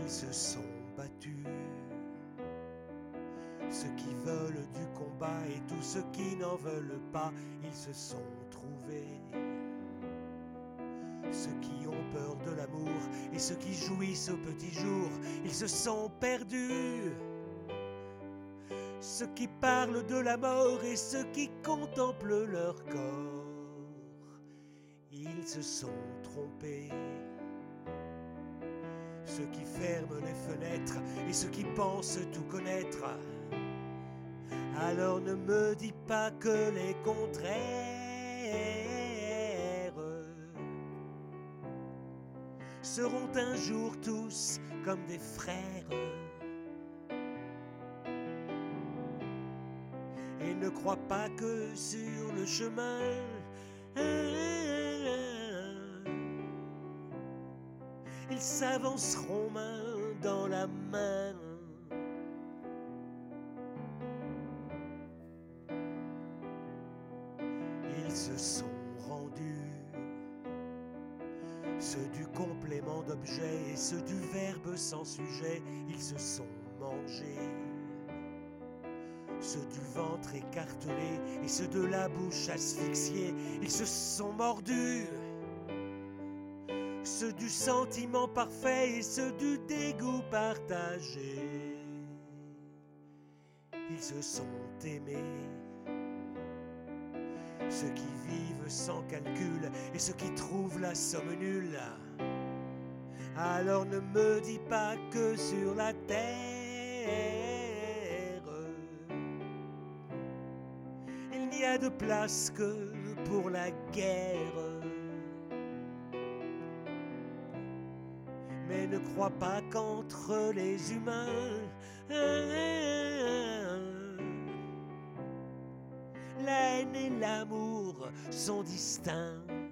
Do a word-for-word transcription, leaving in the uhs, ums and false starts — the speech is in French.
ils se sont battus. Ceux qui veulent du combat et tous ceux qui n'en veulent pas, ils se sont trouvés. Ceux qui ont peur de l'amour et ceux qui jouissent au petit jour, ils se sont perdus. Ceux qui parlent de la mort et ceux qui contemplent leur corps, ils se sont trompés. Ceux qui ferment les fenêtres et ceux qui pensent tout connaître, alors ne me dis pas que les contraires seront un jour tous comme des frères. Et ne crois pas que sur le chemin ils s'avanceront main dans la main. Ils se sont rendus, ceux du complément d'objet et ceux du verbe sans sujet, ils se sont mangés. Ceux du ventre écartelé et ceux de la bouche asphyxiée, ils se sont mordus. Ceux du sentiment parfait et ceux du dégoût partagé, ils se sont aimés. Ceux qui vivent sans calcul et ceux qui trouvent la somme nulle, alors ne me dis pas que sur la terre il n'y a de place que pour la guerre. Mais ne crois pas qu'entre les humains la haine et l'amour sont distincts.